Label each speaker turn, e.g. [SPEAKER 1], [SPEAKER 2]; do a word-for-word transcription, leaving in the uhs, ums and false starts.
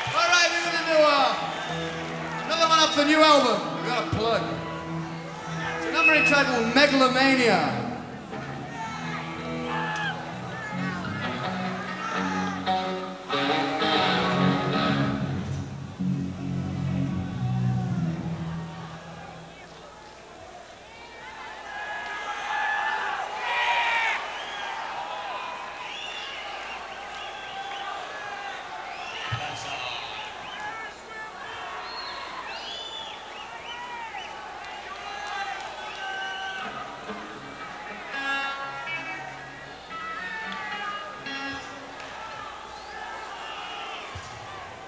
[SPEAKER 1] All right, we're gonna do uh, another one off the new album. We got a plug. It's a number entitled Megalomania.